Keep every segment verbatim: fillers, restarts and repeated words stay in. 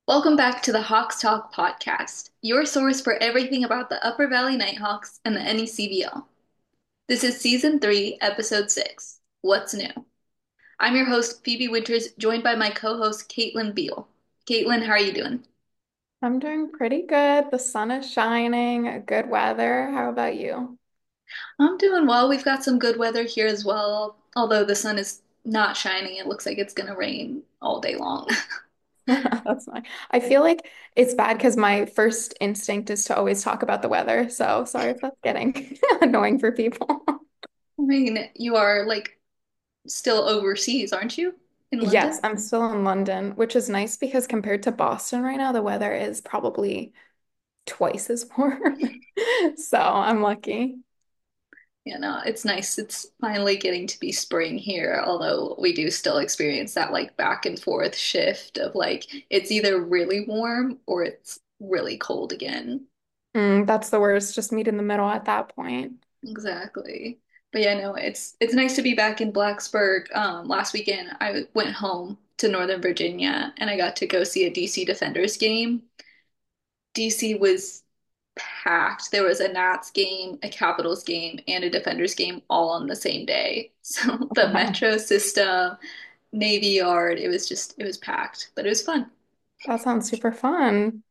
Welcome back to the Hawks Talk podcast, your source for everything about the Upper Valley Nighthawks and the N E C B L. This is season three, episode six. What's new? I'm your host, Phoebe Winters, joined by my co-host, Caitlin Beal. Caitlin, how are you doing? I'm doing pretty good. The sun is shining, good weather. How about you? I'm doing well. We've got some good weather here as well, although the sun is not shining. It looks like it's going to rain all day long. That's fine. I feel like it's bad because my first instinct is to always talk about the weather. So sorry if that's getting annoying for people. I mean, you are like still overseas, aren't you? In Yes, London? I'm still in London, which is nice because compared to Boston right now, the weather is probably twice as warm. So I'm lucky. You know, it's nice. It's finally getting to be spring here, although we do still experience that like back and forth shift of like it's either really warm or it's really cold again. Mm, that's the worst. Just meet in the middle at that point. Exactly. But yeah, no, it's it's nice to be back in Blacksburg. Um, last weekend I went home to Northern Virginia and I got to go see a D C Defenders game. D C was packed. There was a Nats game, a Capitals game, and a Defenders game all on the same day. So the Wow. metro system, Navy Yard, it was just, it was packed, but it was fun. That sounds super fun.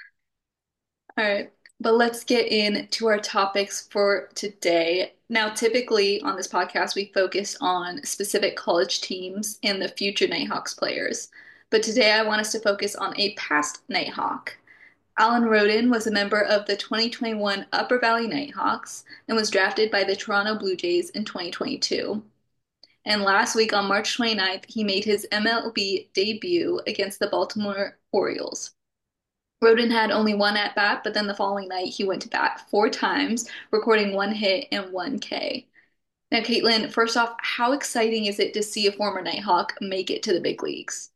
All right, but let's get into our topics for today. Now, typically on this podcast, we focus on specific college teams and the future Nighthawks players. But today, I want us to focus on a past Nighthawk. Alan Roden was a member of the twenty twenty-one Upper Valley Nighthawks and was drafted by the Toronto Blue Jays in twenty twenty-two. And last week on March twenty-ninth, he made his M L B debut against the Baltimore Orioles. Roden had only one at bat, but then the following night he went to bat four times, recording one hit and one K. Now, Caitlin, first off, how exciting is it to see a former Nighthawk make it to the big leagues?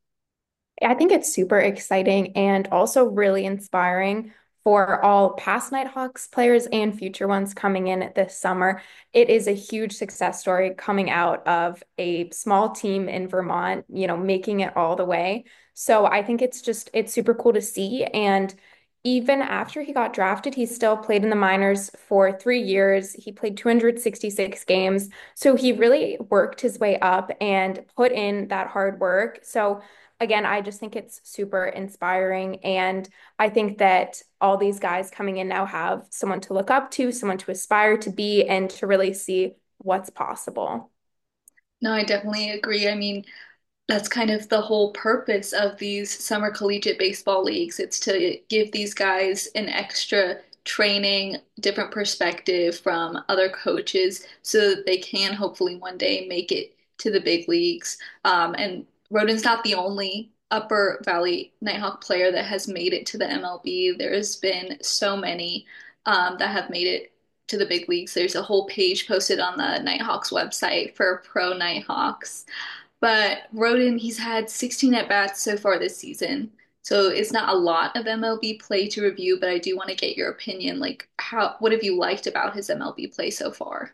I think it's super exciting and also really inspiring for all past Nighthawks players and future ones coming in this summer. It is a huge success story coming out of a small team in Vermont, you know, making it all the way. So I think it's just, it's super cool to see. And even after he got drafted, he still played in the minors for three years. He played two hundred sixty-six games. So he really worked his way up and put in that hard work. So again, I just think it's super inspiring. And I think that all these guys coming in now have someone to look up to, someone to aspire to be, and to really see what's possible. No, I definitely agree. I mean, that's kind of the whole purpose of these summer collegiate baseball leagues. It's to give these guys an extra training, different perspective from other coaches so that they can hopefully one day make it to the big leagues. Um, and Roden's not the only Upper Valley Nighthawk player that has made it to the M L B. There's been so many um, that have made it to the big leagues. There's a whole page posted on the Nighthawks website for pro Nighthawks. But Roden, he's had sixteen at bats so far this season. So it's not a lot of M L B play to review, but I do want to get your opinion. Like, how, what have you liked about his M L B play so far?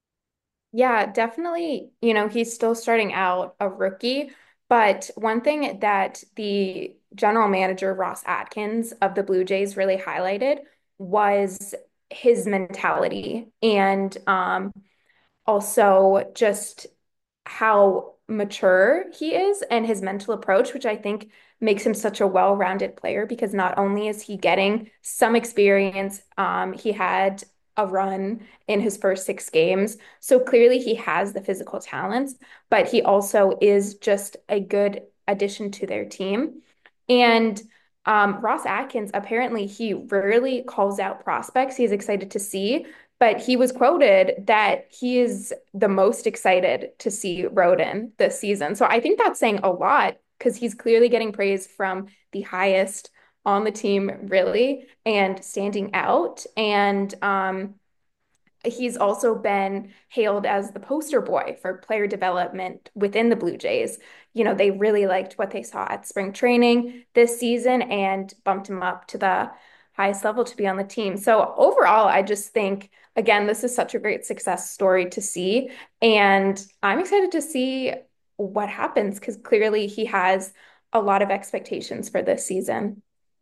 Yeah, definitely. You know, he's still starting out a rookie, but one thing that the general manager, Ross Atkins of the Blue Jays, really highlighted was his mentality and um, also just how mature he is and his mental approach, which I think makes him such a well-rounded player because not only is he getting some experience, um, he had a run in his first six games. So clearly he has the physical talents, but he also is just a good addition to their team. And um, Ross Atkins, apparently, he rarely calls out prospects he's excited to see, but he was quoted that he is the most excited to see Roden this season. So I think that's saying a lot because he's clearly getting praise from the highest on the team, really, and standing out. And um, he's also been hailed as the poster boy for player development within the Blue Jays. You know, they really liked what they saw at spring training this season and bumped him up to the highest level to be on the team. So overall, I just think, again, this is such a great success story to see. And I'm excited to see what happens because clearly he has a lot of expectations for this season.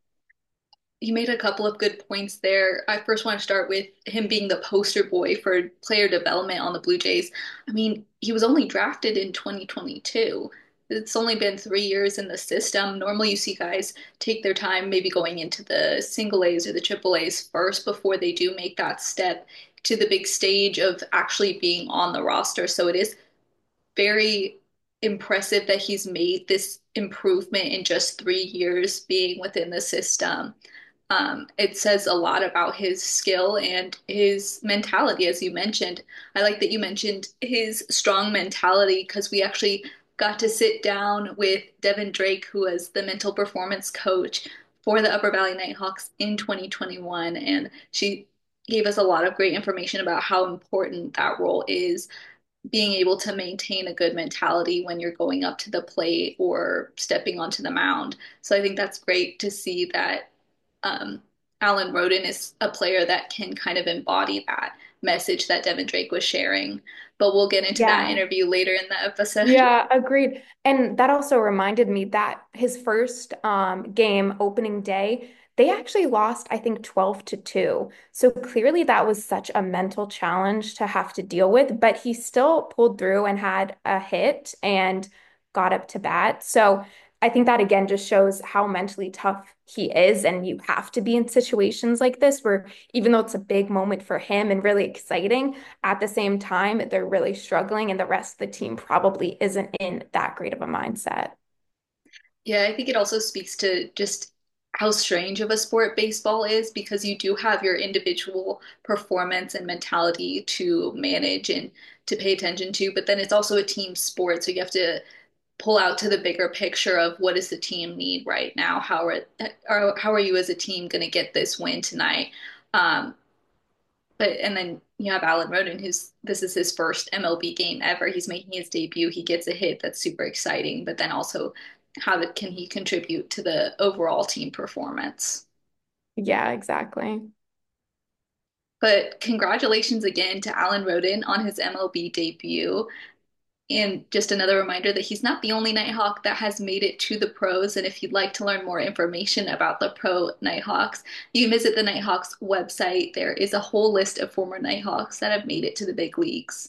You made a couple of good points there. I first want to start with him being the poster boy for player development on the Blue Jays. I mean, he was only drafted in twenty twenty-two. It's only been three years in the system. Normally, you see guys take their time, maybe going into the single A's or the triple A's first before they do make that step to the big stage of actually being on the roster. So it is very impressive that he's made this improvement in just three years being within the system. Um, it says a lot about his skill and his mentality, as you mentioned. I like that you mentioned his strong mentality because we actually got to sit down with Devin Drake, who was the mental performance coach for the Upper Valley Nighthawks in twenty twenty-one. And she gave us a lot of great information about how important that role is, being able to maintain a good mentality when you're going up to the plate or stepping onto the mound. So I think that's great to see that um, Alan Roden is a player that can kind of embody that message that Devin Drake was sharing. But we'll get into that Yeah. interview later in the episode. Yeah, agreed. And that also reminded me that his first um, game, opening day, they actually lost, I think, twelve to two. So clearly that was such a mental challenge to have to deal with, but he still pulled through and had a hit and got up to bat. So I think that again just shows how mentally tough he is. And you have to be in situations like this where even though it's a big moment for him and really exciting, at the same time, they're really struggling, and the rest of the team probably isn't in that great of a mindset. Yeah, I think it also speaks to just how strange of a sport baseball is because you do have your individual performance and mentality to manage and to pay attention to, but then it's also a team sport. So you have to pull out to the bigger picture of what does the team need right now? How are, are how are you as a team going to get this win tonight? Um, but and then you have Alan Roden, who's this is his first M L B game ever. He's making his debut. He gets a hit that's super exciting, but then also how can he contribute to the overall team performance? Yeah, exactly. But congratulations again to Alan Roden on his M L B debut. And just another reminder that he's not the only Nighthawk that has made it to the pros. And if you'd like to learn more information about the pro Nighthawks, you can visit the Nighthawks website. There is a whole list of former Nighthawks that have made it to the big leagues.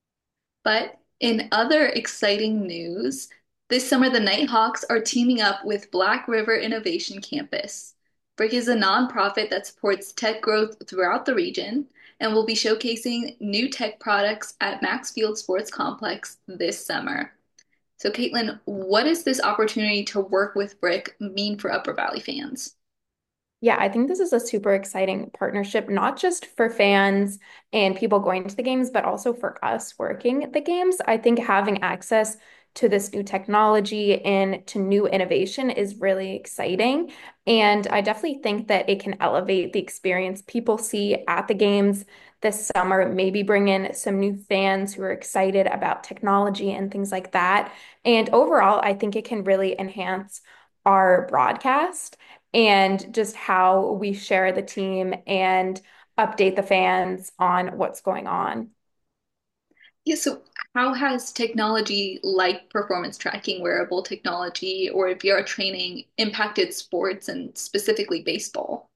But in other exciting news, this summer the Nighthawks are teaming up with Black River Innovation Campus. BRIC is a nonprofit that supports tech growth throughout the region and will be showcasing new tech products at Maxfield Sports Complex this summer. So, Caitlin, what does this opportunity to work with BRIC mean for Upper Valley fans? Yeah, I think this is a super exciting partnership, not just for fans and people going to the games, but also for us working at the games. I think having access to this new technology and to new innovation is really exciting. And I definitely think that it can elevate the experience people see at the games this summer, maybe bring in some new fans who are excited about technology and things like that. And overall, I think it can really enhance our broadcast and just how we share the team and update the fans on what's going on. Yeah, so how has technology like performance tracking, wearable technology, or V R training impacted sports and specifically baseball?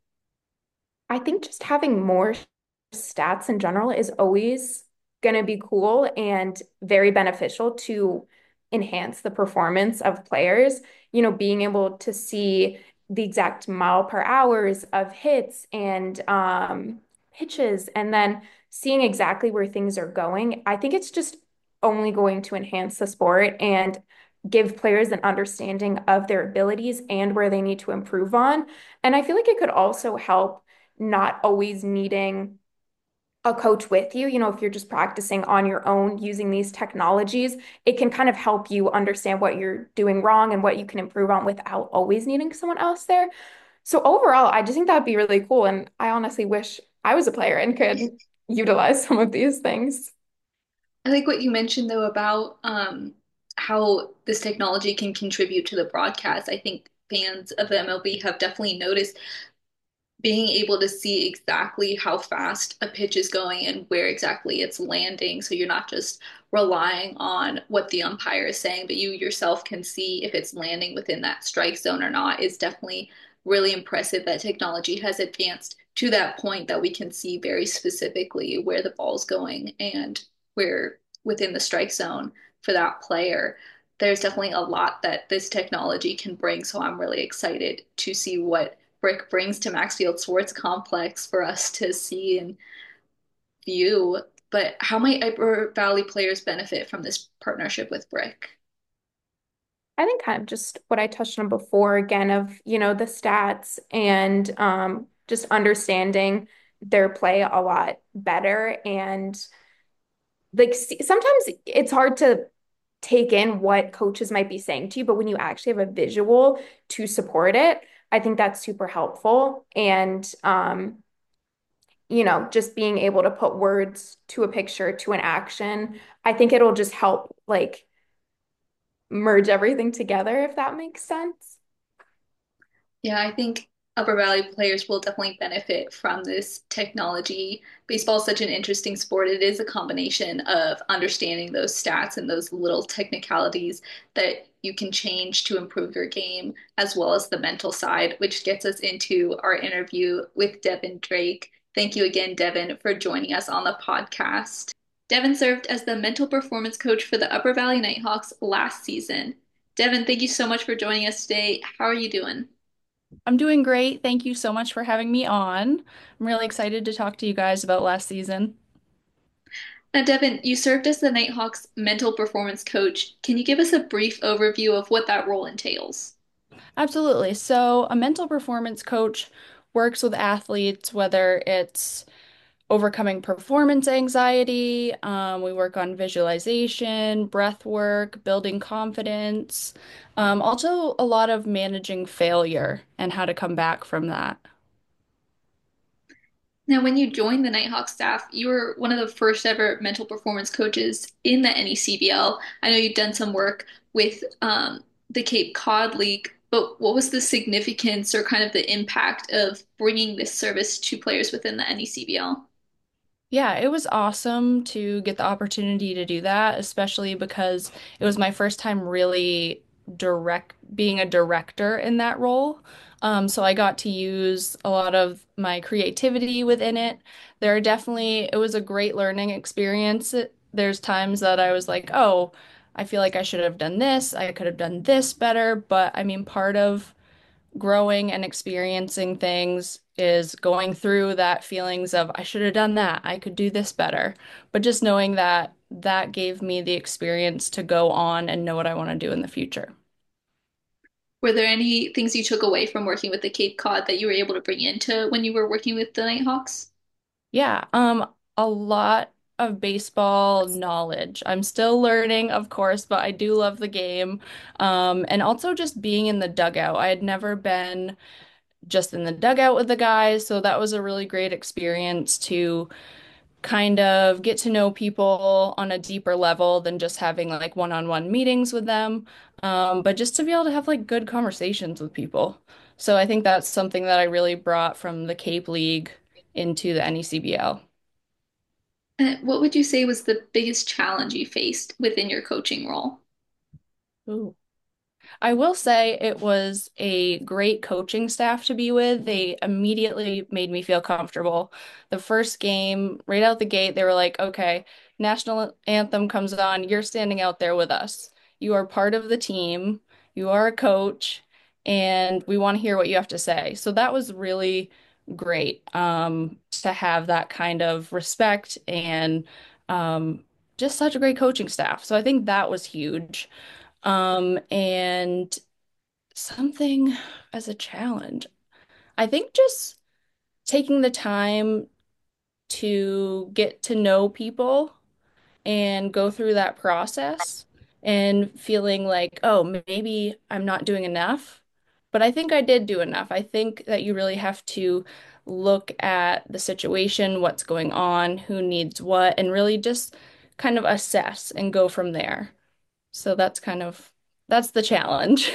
I think just having more stats in general is always going to be cool and very beneficial to enhance the performance of players. You know, being able to see the exact mile per hours of hits and um, pitches, and then seeing exactly where things are going. I think it's just only going to enhance the sport and give players an understanding of their abilities and where they need to improve on. And I feel like it could also help not always needing a coach with you. You know, if you're just practicing on your own using these technologies, it can kind of help you understand what you're doing wrong and what you can improve on without always needing someone else there. So overall, I just think that'd be really cool. And I honestly wish I was a player and could utilize some of these things. I like what you mentioned though about um, how this technology can contribute to the broadcast. I think fans of the M L B have definitely noticed being able to see exactly how fast a pitch is going and where exactly it's landing. So you're not just relying on what the umpire is saying, but you yourself can see if it's landing within that strike zone or not is definitely really impressive that technology has advanced to that point that we can see very specifically where the ball's going and where within the strike zone for that player. There's definitely a lot that this technology can bring, so I'm really excited to see what Brick brings to Maxfield Sports Complex for us to see and view. But how might Upper Valley players benefit from this partnership with Brick? I think kind of just what I touched on before again of, you know, the stats and um, just understanding their play a lot better. And like see, sometimes it's hard to take in what coaches might be saying to you, but when you actually have a visual to support it, I think that's super helpful. And um, you know, just being able to put words to a picture, to an action, I think it'll just help like merge everything together, if that makes sense. Yeah, I think Upper Valley players will definitely benefit from this technology. Baseball is such an interesting sport. It is a combination of understanding those stats and those little technicalities that you can change to improve your game, as well as the mental side, which gets us into our interview with Devin Drake. Thank you again, Devin, for joining us on the podcast. Devin served as the mental performance coach for the Upper Valley Nighthawks last season. Devin, thank you so much for joining us today. How are you doing? I'm doing great. Thank you so much for having me on. I'm really excited to talk to you guys about last season. Now, Devin, you served as the Nighthawks mental performance coach. Can you give us a brief overview of what that role entails? Absolutely. So, a mental performance coach works with athletes, whether it's overcoming performance anxiety, um, we work on visualization, breath work, building confidence, um, also a lot of managing failure and how to come back from that. Now, when you joined the Nighthawks staff, you were one of the first ever mental performance coaches in the N E C B L. I know you've done some work with um, the Cape Cod League, but what was the significance or kind of the impact of bringing this service to players within the N E C B L? Yeah, it was awesome to get the opportunity to do that, especially because it was my first time really direct being a director in that role. Um, so I got to use a lot of my creativity within it. There are definitely, it was a great learning experience. It- There's times that I was like, oh, I feel like I should have done this. I could have done this better. But I mean, part of growing and experiencing things is going through that feelings of I should have done that. I could do this better. But just knowing that that gave me the experience to go on and know what I want to do in the future. Were there any things you took away from working with the Cape Cod that you were able to bring into when you were working with the Nighthawks? Yeah, um a lot of baseball knowledge. I'm still learning, of course, but I do love the game. Um and also just being in the dugout. I had never been just in the dugout with the guys, so that was a really great experience to kind of get to know people on a deeper level than just having like one-on-one meetings with them. Um, but just to be able to have like good conversations with people. So I think that's something that I really brought from the Cape League into the N E C B L. And what would you say was the biggest challenge you faced within your coaching role? Ooh. I will say it was a great coaching staff to be with. They immediately made me feel comfortable. The first game, right out the gate, they were like, okay, national anthem comes on. You're standing out there with us. You are part of the team. You are a coach, and we want to hear what you have to say. So that was really great um, to have that kind of respect and um, just such a great coaching staff. So I think that was huge. Um, and something as a challenge. I think just taking the time to get to know people and go through that process and feeling like, oh, maybe I'm not doing enough. But I think I did do enough. I think that you really have to look at the situation, what's going on, who needs what, and really just kind of assess and go from there. So that's kind of that's the challenge.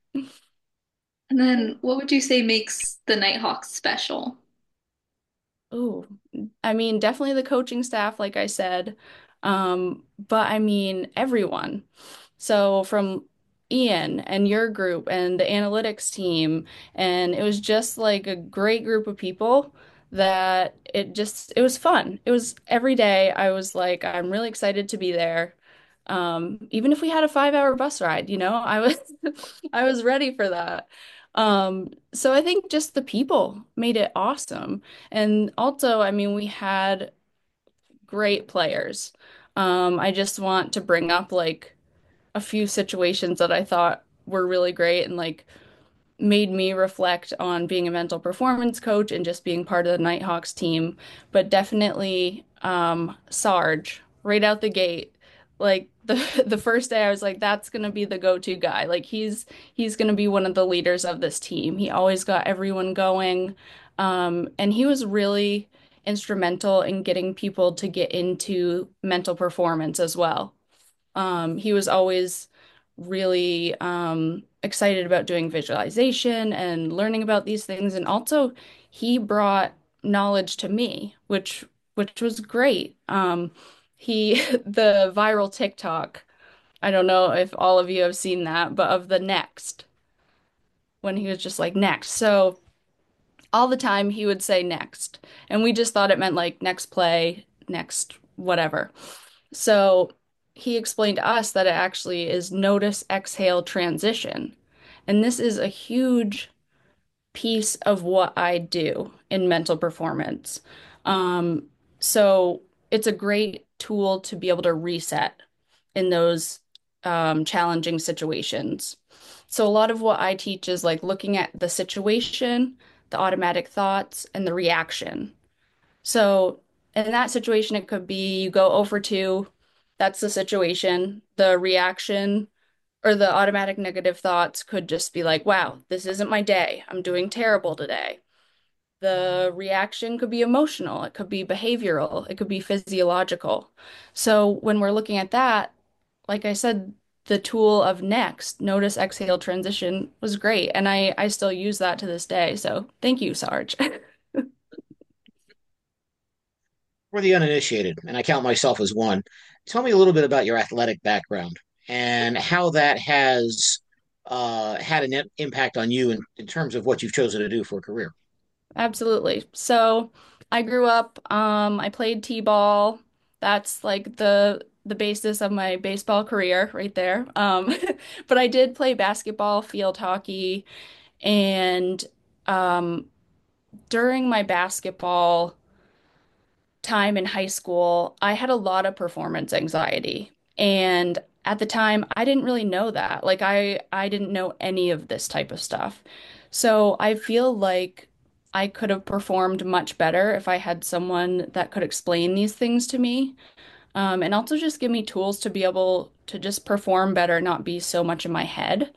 And then what would you say makes the Nighthawks special? Oh, I mean, definitely the coaching staff, like I said. Um, but I mean, everyone. So from Ian and your group and the analytics team, and it was just like a great group of people that it just it was fun. It was every day I was like, I'm really excited to be there. Um, even if we had a five hour bus ride, you know, I was I was ready for that. Um, so I think just the people made it awesome. And also, I mean, we had great players. Um, I just want to bring up like a few situations that I thought were really great and like made me reflect on being a mental performance coach and just being part of the Nighthawks team. But definitely um, Sarge right out the gate. Like the the first day I was like, that's gonna be the go-to guy. Like he's he's gonna be one of the leaders of this team. He always got everyone going. Um, and he was really instrumental in getting people to get into mental performance as well. Um, he was always really um, excited about doing visualization and learning about these things. And also, he brought knowledge to me, which which was great. Um, he the viral TikTok. I don't know if all of you have seen that, but of the next when he was just like next. So all the time he would say next, and we just thought it meant like next play, next whatever. So he explained to us that it actually is notice, exhale, transition. And this is a huge piece of what I do in mental performance. Um, so it's a great tool to be able to reset in those um, challenging situations. So a lot of what I teach is like looking at the situation, the automatic thoughts, and the reaction. So in that situation, it could be you go over two, that's the situation. The reaction or the automatic negative thoughts could just be like, wow, this isn't my day. I'm doing terrible today. The reaction could be emotional, it could be behavioral, it could be physiological. So when we're looking at that, like I said, the tool of next, notice, exhale, transition was great. And I, I still use that to this day. So thank you, Sarge. For the uninitiated, and I count myself as one, tell me a little bit about your athletic background and how that has uh, had an im- impact on you in, in terms of what you've chosen to do for a career. Absolutely. So I grew up, um, I played t-ball. That's like the the basis of my baseball career right there. Um, but I did play basketball, field hockey, and um, during my basketball time in high school, I had a lot of performance anxiety. And at the time, I didn't really know that. Like I I didn't know any of this type of stuff. So I feel like I could have performed much better if I had someone that could explain these things to me. Um, and also just give me tools to be able to just perform better, not be so much in my head.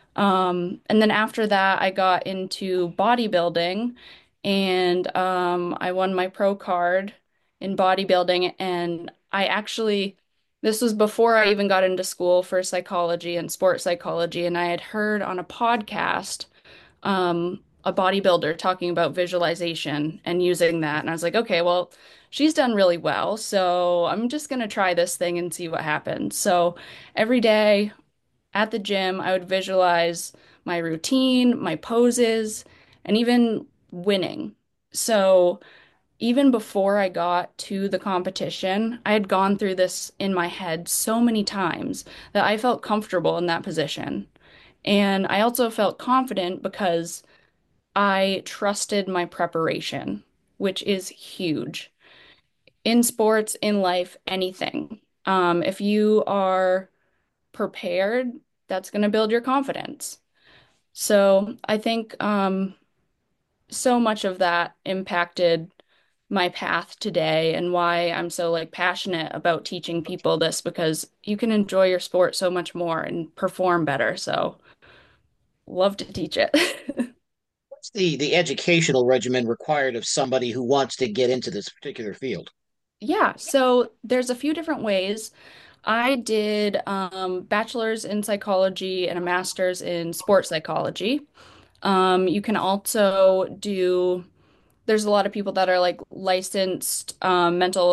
Um, and then after that, I got into bodybuilding and um, I won my pro card in bodybuilding. And I actually, this was before I even got into school for psychology and sports psychology. And I had heard on a podcast um, a bodybuilder talking about visualization and using that. And I was like, okay, well, she's done really well. So I'm just going to try this thing and see what happens. So every day, at the gym, I would visualize my routine, my poses, and even winning. So even before I got to the competition, I had gone through this in my head so many times that I felt comfortable in that position. And I also felt confident because I trusted my preparation, which is huge. In sports, in life, anything. Um, if you are prepared, that's going to build your confidence. So I think um, so much of that impacted my path today and why I'm so like passionate about teaching people this because you can enjoy your sport so much more and perform better. So love to teach it. What's the the educational regimen required of somebody who wants to get into this particular field? Yeah, so there's a few different ways. I did um, bachelor's in psychology and a master's in sports psychology. Um, you can also do, there's a lot of people that are like licensed um, mental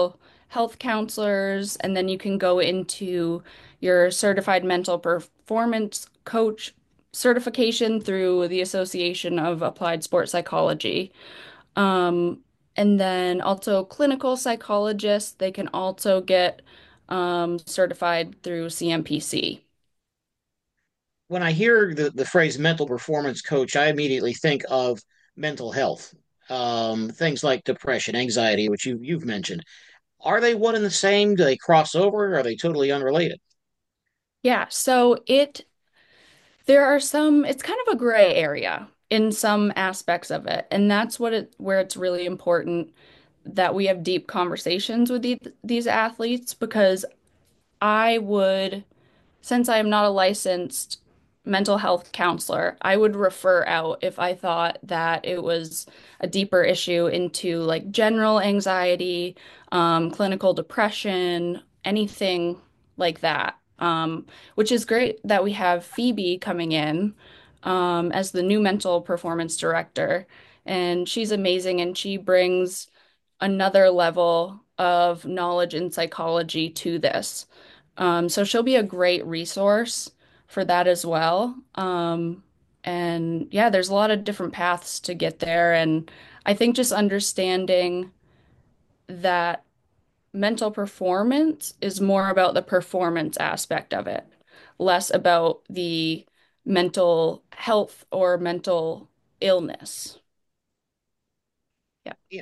health counselors, and then you can go into your certified mental performance coach certification through the Association of Applied Sports Psychology. Um, and then also clinical psychologists, they can also get um, certified through C M P C. When I hear the, the phrase mental performance coach, I immediately think of mental health, um, things like depression, anxiety, which you, you've mentioned. Are they one and the same? Do they cross over? Or are they totally unrelated? Yeah, so it there are some, it's kind of a gray area in some aspects of it, and that's what it where it's really important that we have deep conversations with the, these athletes because I would since I am not a licensed mental health counselor, I would refer out if I thought that it was a deeper issue into like general anxiety, um, clinical depression, anything like that. Um, which is great that we have Phoebe coming in um, as the new mental performance director. And she's amazing and she brings another level of knowledge in psychology to this. Um, so she'll be a great resource for that as well. Um, and yeah, there's a lot of different paths to get there. And I think just understanding that mental performance is more about the performance aspect of it, less about the mental health or mental illness. Yeah. Yeah.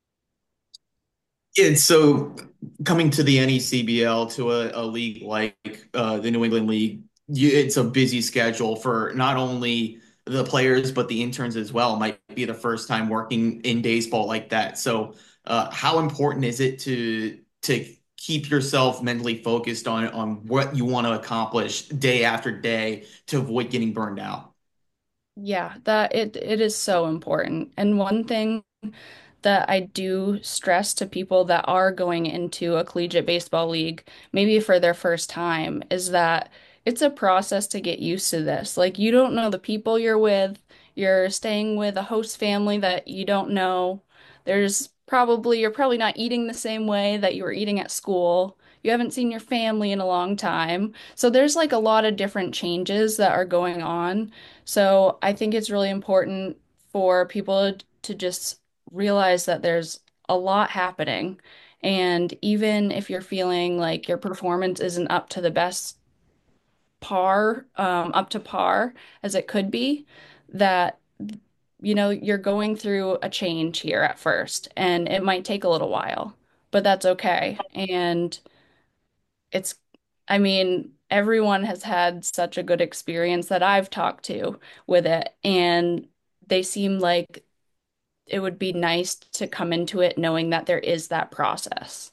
Yeah, so coming to the N E C B L to a, a league like uh, the New England League, you, it's a busy schedule for not only the players but the interns as well. Might be the first time working in baseball like that. So, uh, how important is it to to keep yourself mentally focused on on what you want to accomplish day after day to avoid getting burned out? Yeah, that it it is so important. And one thing that I do stress to people that are going into a collegiate baseball league, maybe for their first time, is that it's a process to get used to this. Like, you don't know the people you're with, you're staying with a host family that you don't know. There's probably, you're probably not eating the same way that you were eating at school. You haven't seen your family in a long time. So there's like a lot of different changes that are going on. So I think it's really important for people to just realize that there's a lot happening. And even if you're feeling like your performance isn't up to the best par, um, up to par as it could be, that, you know, you're going through a change here at first, and it might take a little while, but that's okay. And it's, I mean, everyone has had such a good experience that I've talked to with it, and they seem like it would be nice to come into it knowing that there is that process.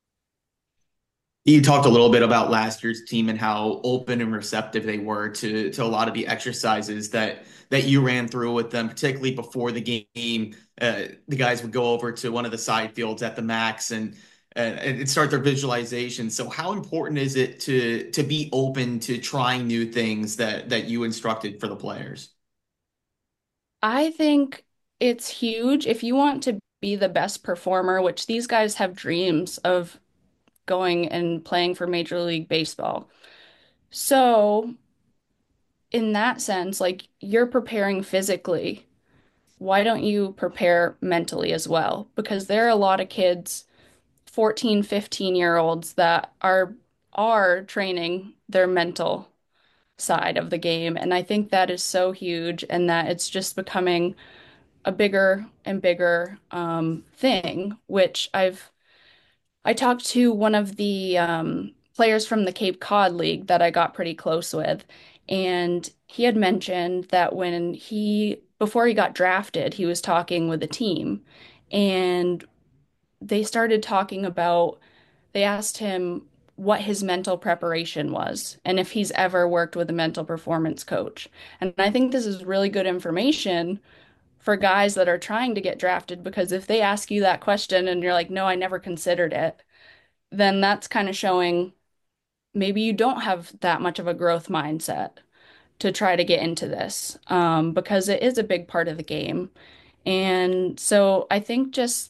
You talked a little bit about last year's team and how open and receptive they were to to a lot of the exercises that that you ran through with them, particularly before the game. Uh, the guys would go over to one of the side fields at the max and uh, and start their visualization. So, how important is it to to be open to trying new things that that you instructed for the players? I think it's huge if you want to be the best performer, which these guys have dreams of going and playing for Major League Baseball. So, in that sense, like you're preparing physically, why don't you prepare mentally as well? Because there are a lot of kids, fourteen, fifteen year olds that are are training their mental side of the game. And I think that is so huge and that it's just becoming a bigger and bigger um, thing, which I've I talked to one of the um, players from the Cape Cod League that I got pretty close with, and he had mentioned that when he before he got drafted, he was talking with a team, and they started talking about they asked him what his mental preparation was and if he's ever worked with a mental performance coach. And I think this is really good information for guys that are trying to get drafted because if they ask you that question and you're like, no, I never considered it, then that's kind of showing maybe you don't have that much of a growth mindset to try to get into this um, because it is a big part of the game. And so I think just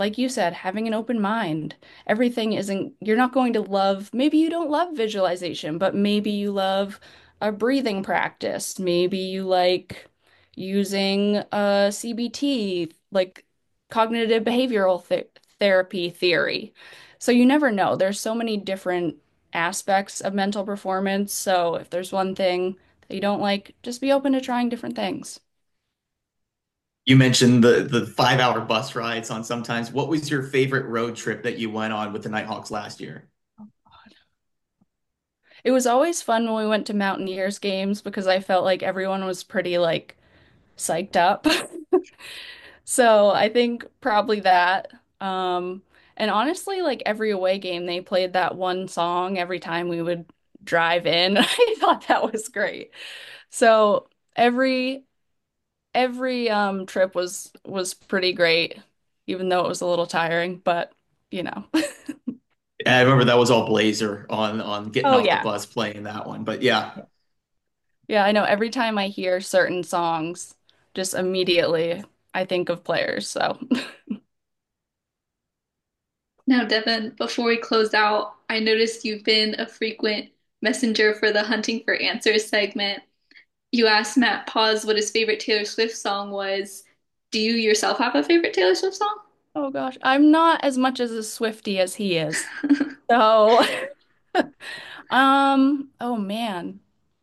like you said, having an open mind. Everything isn't, you're not going to love, maybe you don't love visualization, but maybe you love a breathing practice. Maybe you like using a C B T, like cognitive behavioral th therapy theory. So you never know. There's so many different aspects of mental performance. So if there's one thing that you don't like, just be open to trying different things. You mentioned the the five hour bus rides on sometimes. What was your favorite road trip that you went on with the Nighthawks last year? It was always fun when we went to Mountaineers games because I felt like everyone was pretty like psyched up. So I think probably that. Um, and honestly, like every away game, they played that one song every time we would drive in. I thought that was great. So every every um trip was was pretty great, even though it was a little tiring, but you know. I remember that was all Blazer on on getting Oh off the yeah. bus playing that one. But yeah, Yeah, I know every time I hear certain songs, just immediately I think of players. So Now, Devin, before we close out, I noticed you've been a frequent messenger for the Hunting for Answers segment. You asked Matt Paz what his favorite Taylor Swift song was. Do you yourself have a favorite Taylor Swift song? oh gosh, I'm not as much as a Swiftie as he is. So um, oh man.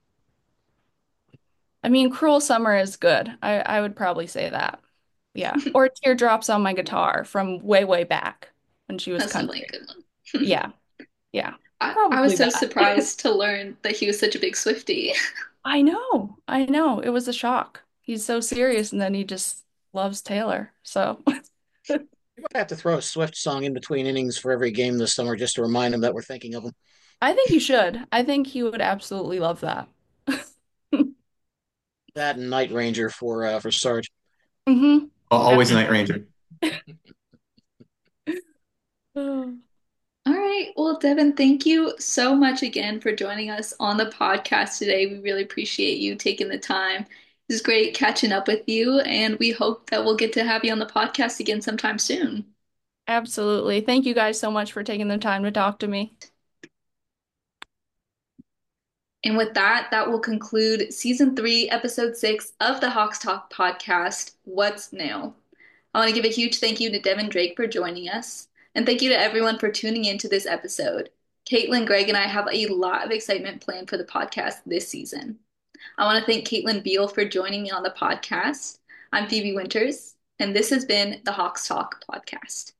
I mean, Cruel Summer is good. I I would probably say that. Yeah. Or Teardrops on My Guitar from way, way back when she was That's definitely a country. good one. Yeah. Yeah. I, I was Probably so that. surprised to learn that he was such a big Swiftie. I know. I know. It was a shock. He's so serious and then he just loves Taylor. So You might have to throw a Swift song in between innings for every game this summer just to remind them that we're thinking of them. I think you should. I think he would absolutely love that. That and Night Ranger for uh, for Sarge. hmm always Night Ranger. All right. Well, Devin, thank you so much again for joining us on the podcast today. We really appreciate you taking the time. It was great catching up with you, and we hope that we'll get to have you on the podcast again sometime soon. Absolutely. Thank you guys so much for taking the time to talk to me. And with that, that will conclude season three, episode six of the Hawks Talk podcast, What's New? I want to give a huge thank you to Devin Drake for joining us. And thank you to everyone for tuning into this episode. Caitlin, Greg, and I have a lot of excitement planned for the podcast this season. I want to thank Caitlin Beal for joining me on the podcast. I'm Phoebe Winters, and this has been the Hawks Talk podcast.